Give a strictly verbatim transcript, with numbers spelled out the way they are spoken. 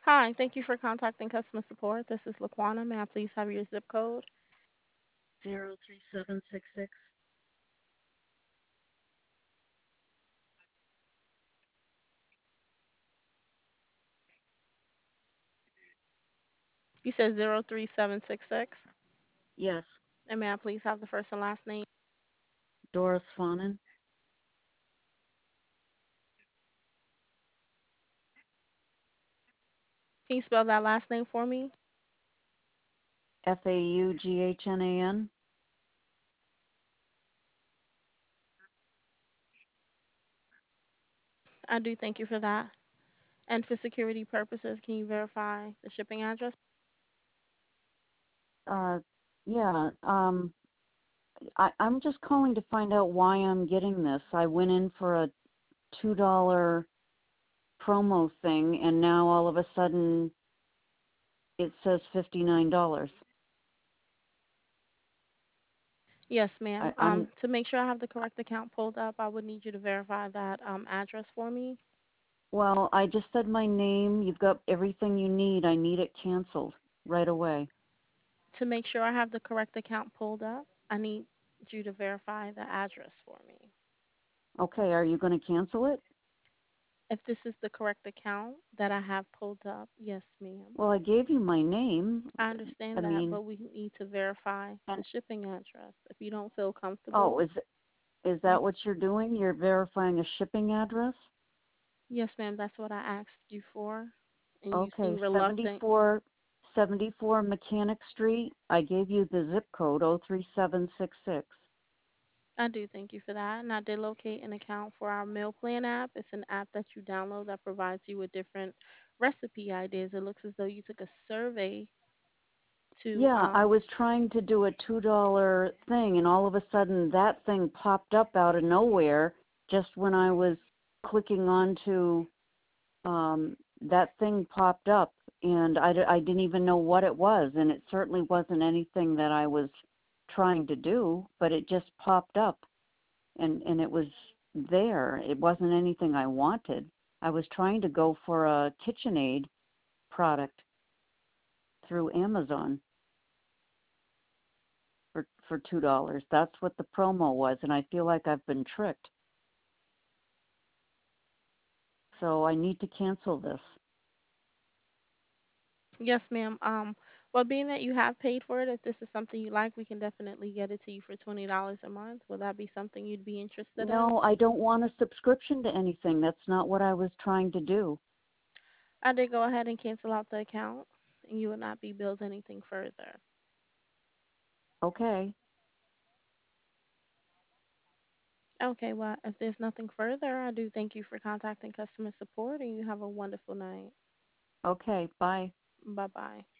Hi, thank you for contacting customer support. This is Laquana. May I please have your zip code? Zero three seven six six. You said zero three seven six six. Yes, And may I please have the first and last name? Doris Fawnin. Can you spell that last name for me? F A U G H N A N. I do thank you for that. And for security purposes, can you verify the shipping address? Uh, yeah. Um, I, I'm just calling to find out why I'm getting this. I went in for a two dollar promo thing, and now all of a sudden it says fifty nine dollars. Yes, ma'am. Um, I'm to make sure I have the correct account pulled up, I would need you to verify that um, address for me. well. I just said my name. You've got everything you need. I need it canceled right away. To make sure I have the correct account pulled up, I need you to verify the address for me. Okay. Are you going to cancel it? If this is the correct account that I have pulled up, yes, ma'am. Well, I gave you my name. I I understand that, mean, but we need to verify and the shipping address. If you don't feel oh, comfortable, is Is you, that what you're doing? You're verifying a shipping address? yes, ma'am, that's what I asked you for, and you Okay, seem reluctant. seventy-four, seventy-four Mechanic Street. I gave you the zip code oh three seven six six. I do thank you for that, and I did locate an account for our meal plan app. It's an app that you download that provides you with different recipe ideas. It looks as though you took a survey to Yeah, I um was trying to do a two dollar thing, and all of a sudden that thing popped up out of nowhere just when I was clicking on to um, that thing popped up, and I, d- I didn't even know what it was, and it certainly wasn't anything that I was trying to do, but it just popped up, and, and it was there. It wasn't anything I wanted. I was trying to go for a KitchenAid product through Amazon for for two dollars. That's what the promo was, and I feel like I've been tricked. So I need to cancel this. yes, ma'am. Um well, being that you have paid for it, if this is something you like, we can definitely get it to you for twenty dollars a month. Would that be something you'd be interested in? No, I don't want a subscription to anything. That's not what I was trying to do. I did go ahead and cancel out the account, and you would not be billed anything further. Okay. Okay, well, if there's nothing further, I do thank you for contacting customer support, and you have a wonderful night. Okay, bye. Bye bye.